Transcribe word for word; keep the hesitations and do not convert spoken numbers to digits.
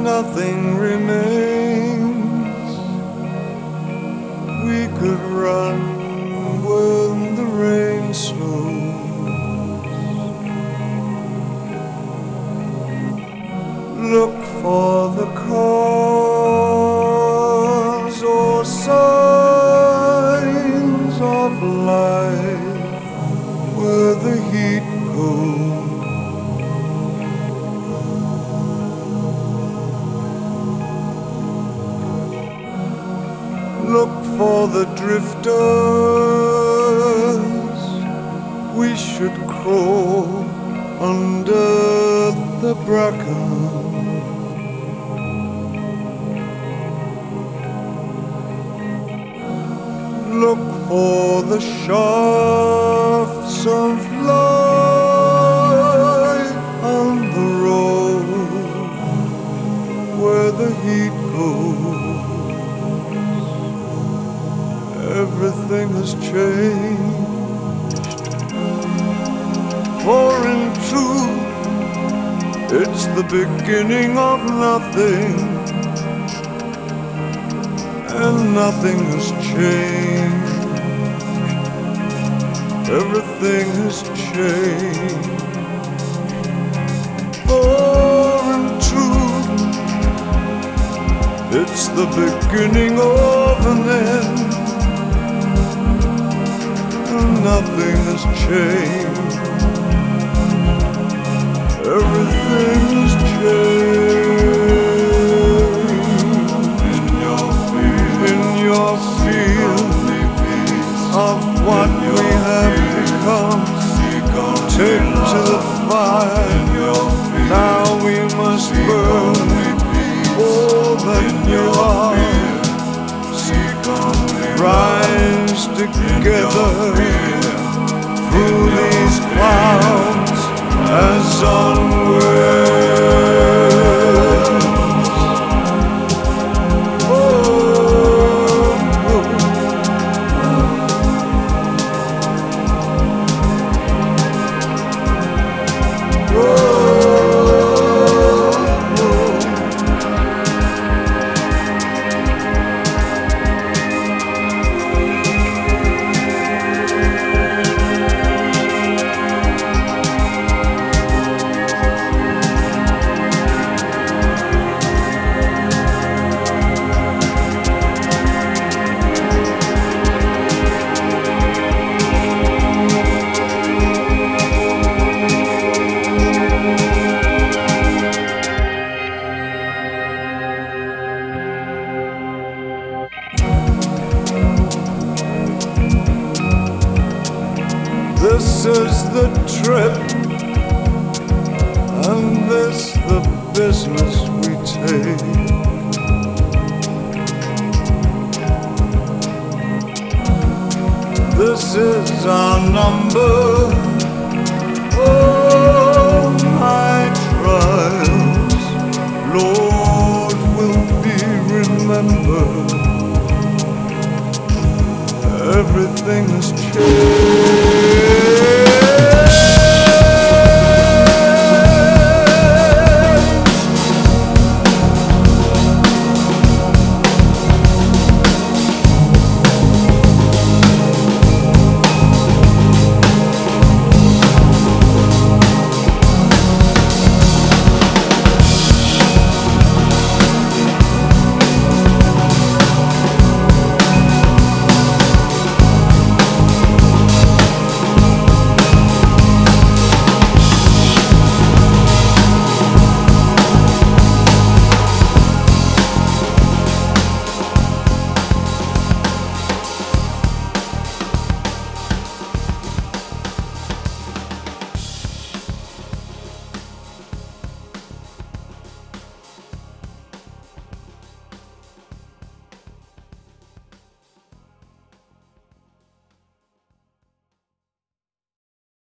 nothing remains. We could run when the rain slows. Look for the cause or signs of life where the heat goes. Look for the drifters. We should crawl under the bracken. Look for the shafts of light on the road where the heat goes. Everything has changed, for in truth it's the beginning of nothing, and nothing has changed. Everything has changed, for in truth it's the beginning of an end. Nothing has changed. Everything has changed. In your field, in your field of what we have become, take to the fire. Now we must burn all that you are. Rise together through these clouds as onwards. Oh, oh. Oh, oh. This is the trip, and this the business we take. This is our number. Oh, my trials, Lord, will be remembered. Everything has changed.